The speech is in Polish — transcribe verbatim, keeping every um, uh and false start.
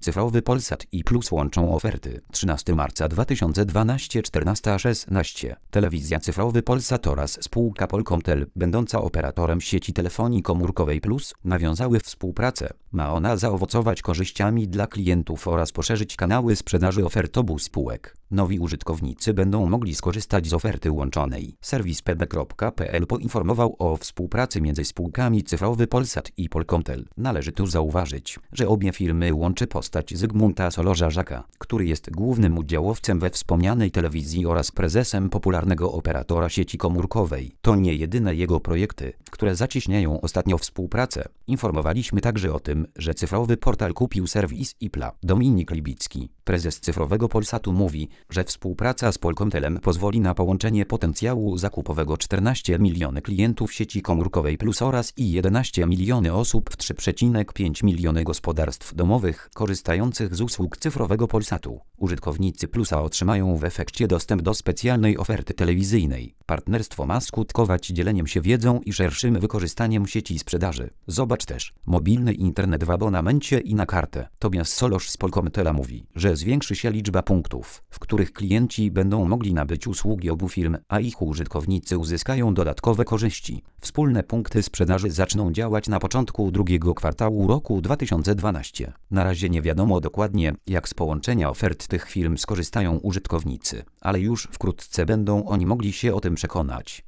Cyfrowy Polsat i Plus łączą oferty. trzynastego marca dwa tysiące dwunastego czternasta szesnaście. Telewizja Cyfrowy Polsat oraz spółka Polkomtel, będąca operatorem sieci telefonii komórkowej Plus, nawiązały współpracę. Ma ona zaowocować korzyściami dla klientów oraz poszerzyć kanały sprzedaży ofert obu spółek. Nowi użytkownicy będą mogli skorzystać z oferty łączonej. Serwis p b kropka p l poinformował o współpracy między spółkami Cyfrowy Polsat i Polkomtel. Należy tu zauważyć, że obie firmy łączy postać Zygmunta Solorza-Żaka, który jest głównym udziałowcem we wspomnianej telewizji oraz prezesem popularnego operatora sieci komórkowej. To nie jedyne jego projekty, które zacieśniają ostatnio współpracę. Informowaliśmy także o tym, że cyfrowy portal kupił serwis Ipla. Dominik Libicki, prezes Cyfrowego Polsatu, mówi, że współpraca z Polkomtelem pozwoli na połączenie potencjału zakupowego czternaście miliony klientów sieci komórkowej Plus oraz i jedenaście miliony osób w trzy przecinek pięć miliony gospodarstw domowych korzystających z usług Cyfrowego Polsatu. Użytkownicy Plusa otrzymają w efekcie dostęp do specjalnej oferty telewizyjnej. Partnerstwo ma skutkować dzieleniem się wiedzą i szerszym wykorzystaniem sieci sprzedaży. Zobacz też mobilny internet w abonamencie i na kartę. Tobias Solorz z Polkomtela mówi, że zwiększy się liczba punktów, w których klienci będą mogli nabyć usługi obu firm, a ich użytkownicy uzyskają dodatkowe korzyści. Wspólne punkty sprzedaży zaczną działać na początku drugiego kwartału roku dwa tysiące dwunastego. Na razie nie wiadomo dokładnie, jak z połączenia ofert tych firm skorzystają użytkownicy, ale już wkrótce będą oni mogli się o tym przekonać.